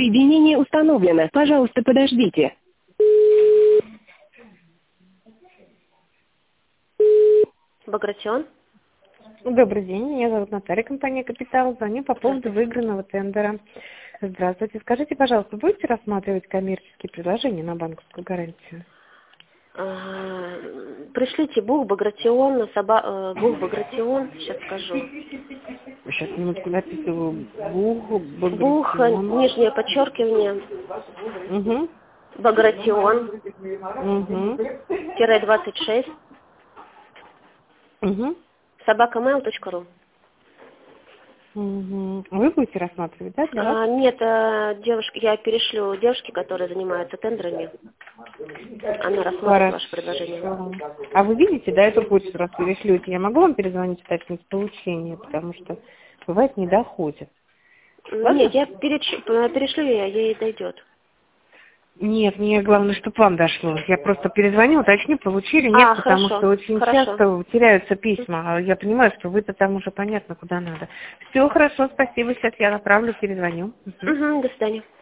Соединение установлено. Пожалуйста, подождите. Багратион. Добрый день, меня зовут Наталья, компания «Капитал». Звоню по поводу выигранного тендера. Здравствуйте. Скажите, пожалуйста, будете рассматривать коммерческие предложения на банковскую гарантию? Пришлите Бух Багратион, Бух Багратион, сейчас скажу. Сейчас минутку записываю. Бух, Бух, Багратион. нижнее подчеркивание, Угу. Багратион, Угу. -26, Угу. @mail.ru. Угу. Вы будете рассматривать, да, для вас? Нет, девушка, я перешлю девушке, которая занимается тендерами. Она рассмотрит ваше предложение. Хорошо. А вы видите, да, эту почту, раз перешлете? Я могу вам перезвонить, уточнить получение, потому что бывает не доходит. Ладно? Нет, я перешлю ей дойдет. Нет, мне главное, чтобы вам дошло. Я просто перезвоню, уточню, получили, нет, потому Хорошо, что очень хорошо. часто теряются письма. А я понимаю, что вы-то там уже понятно, куда надо. Все хорошо, спасибо, сейчас я направлю, перезвоню. До свидания.